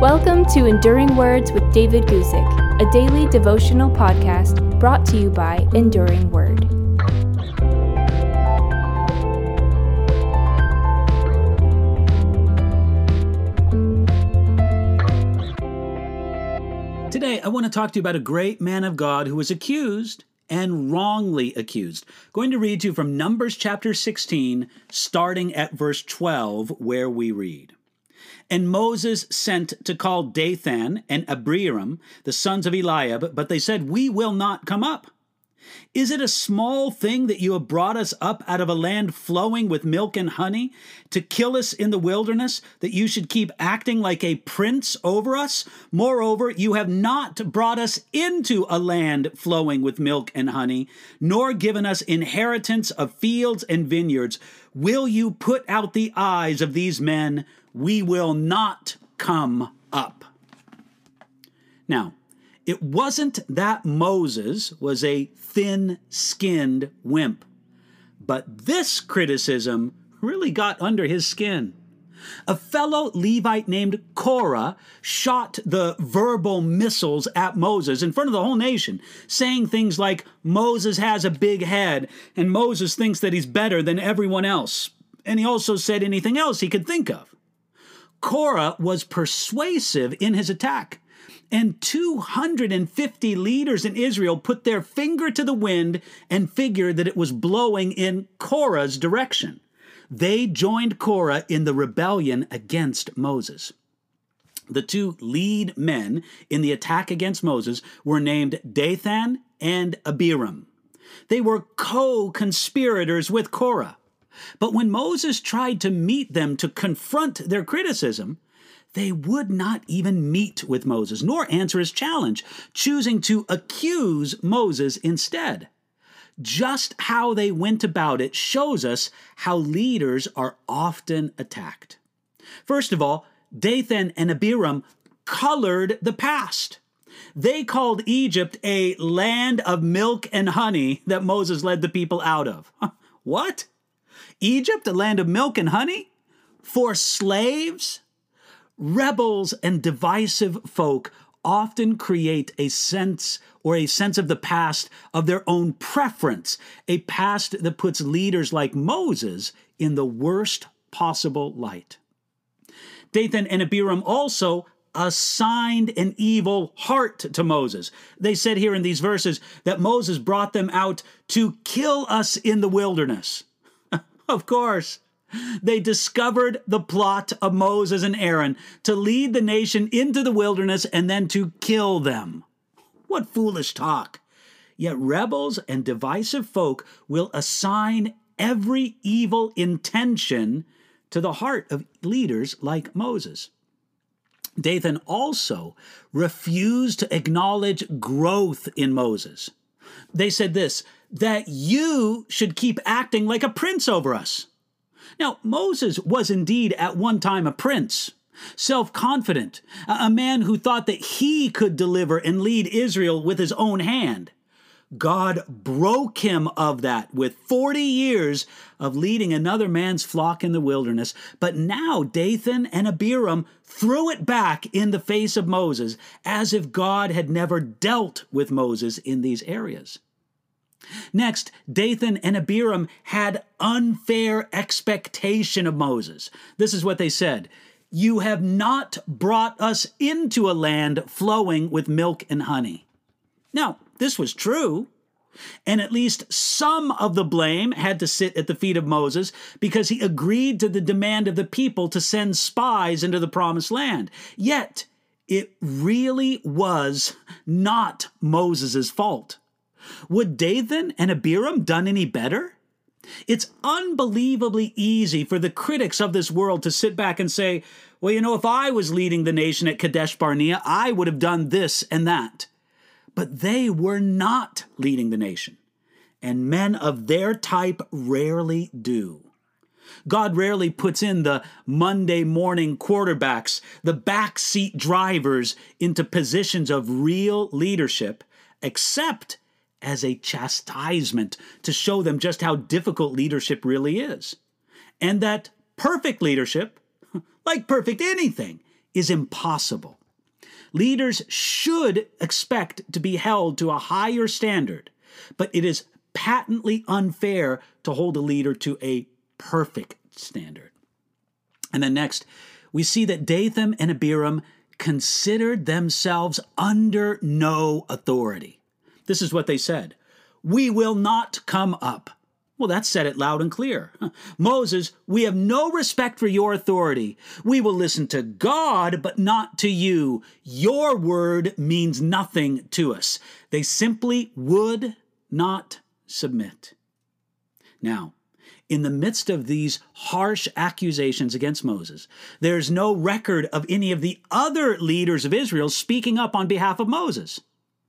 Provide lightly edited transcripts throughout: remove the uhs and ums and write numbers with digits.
Welcome to Enduring Words with David Guzik, a daily devotional podcast brought to you by Enduring Word. Today, I want to talk to you about a great man of God who was accused and wrongly accused. I'm going to read to you from Numbers chapter 16, starting at verse 12, where we read. And Moses sent to call Dathan and Abiram, the sons of Eliab, but they said, "We will not come up. Is it a small thing that you have brought us up out of a land flowing with milk and honey to kill us in the wilderness, that you should keep acting like a prince over us? Moreover, you have not brought us into a land flowing with milk and honey, nor given us inheritance of fields and vineyards. Will you put out the eyes of these men? We will not come up." Now, it wasn't that Moses was a thin-skinned wimp, but this criticism really got under his skin. A fellow Levite named Korah shot the verbal missiles at Moses in front of the whole nation, saying things like, Moses has a big head, and Moses thinks that he's better than everyone else. And he also said anything else he could think of. Korah was persuasive in his attack, and 250 leaders in Israel put their finger to the wind and figured that it was blowing in Korah's direction. They joined Korah in the rebellion against Moses. The two lead men in the attack against Moses were named Dathan and Abiram. They were co-conspirators with Korah. But when Moses tried to meet them to confront their criticism, they would not even meet with Moses, nor answer his challenge, choosing to accuse Moses instead. Just how they went about it shows us how leaders are often attacked. First of all, Dathan and Abiram colored the past. They called Egypt a land of milk and honey that Moses led the people out of. What? Egypt, a land of milk and honey? For slaves? Rebels and divisive folk often create a sense of the past of their own preference, a past that puts leaders like Moses in the worst possible light. Dathan and Abiram also assigned an evil heart to Moses. They said here in these verses that Moses brought them out to kill us in the wilderness. Of course, they discovered the plot of Moses and Aaron to lead the nation into the wilderness and then to kill them. What foolish talk! Yet rebels and divisive folk will assign every evil intention to the heart of leaders like Moses. Dathan also refused to acknowledge growth in Moses. They said this, that you should keep acting like a prince over us. Now, Moses was indeed at one time a prince, self-confident, a man who thought that he could deliver and lead Israel with his own hand. God broke him of that with 40 years of leading another man's flock in the wilderness. But now Dathan and Abiram threw it back in the face of Moses as if God had never dealt with Moses in these areas. Next, Dathan and Abiram had unfair expectation of Moses. This is what they said. You have not brought us into a land flowing with milk and honey. Now, this was true, and at least some of the blame had to sit at the feet of Moses because he agreed to the demand of the people to send spies into the promised land. Yet, it really was not Moses' fault. Would Dathan and Abiram done any better? It's unbelievably easy for the critics of this world to sit back and say, well, if I was leading the nation at Kadesh Barnea, I would have done this and that. But they were not leading the nation, and men of their type rarely do. God rarely puts in the Monday morning quarterbacks, the backseat drivers into positions of real leadership, except as a chastisement to show them just how difficult leadership really is. And that perfect leadership, like perfect anything, is impossible. Leaders should expect to be held to a higher standard, but it is patently unfair to hold a leader to a perfect standard. And then next, we see that Dathan and Abiram considered themselves under no authority. This is what they said: "We will not come up." Well, that said it loud and clear. "Moses, we have no respect for your authority. We will listen to God, but not to you. Your word means nothing to us." They simply would not submit. Now, in the midst of these harsh accusations against Moses, there's no record of any of the other leaders of Israel speaking up on behalf of Moses.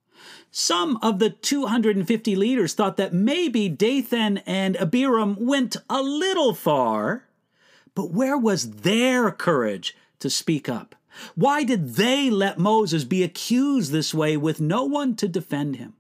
Some of the 250 leaders thought that maybe Dathan and Abiram went a little far, but where was their courage to speak up? Why did they let Moses be accused this way with no one to defend him?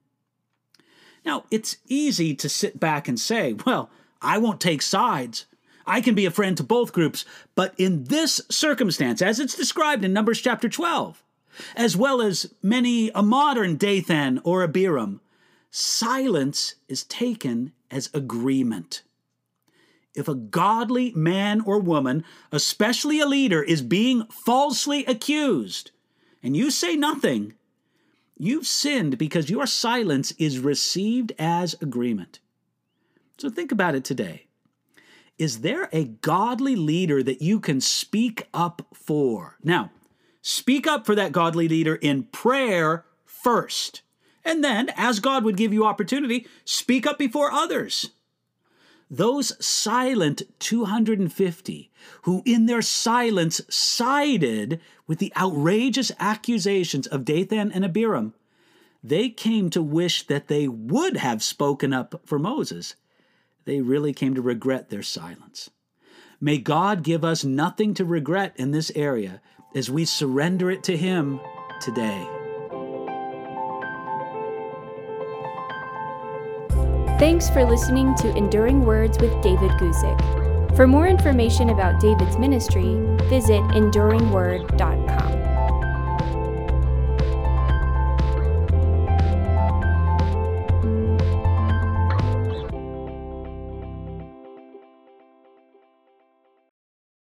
Now, it's easy to sit back and say, well, I won't take sides. I can be a friend to both groups. But in this circumstance, as it's described in Numbers chapter 12, as well as many a modern Dathan or Abiram, silence is taken as agreement. If a godly man or woman, especially a leader, is being falsely accused, and you say nothing, you've sinned because your silence is received as agreement. So think about it today. Is there a godly leader that you can speak up for? Now, speak up for that godly leader in prayer first. And then, as God would give you opportunity, speak up before others. Those silent 250 who in their silence sided with the outrageous accusations of Dathan and Abiram, they came to wish that they would have spoken up for Moses. They really came to regret their silence. May God give us nothing to regret in this area as we surrender it to Him today. Thanks for listening to Enduring Words with David Guzik. For more information about David's ministry, visit enduringword.org.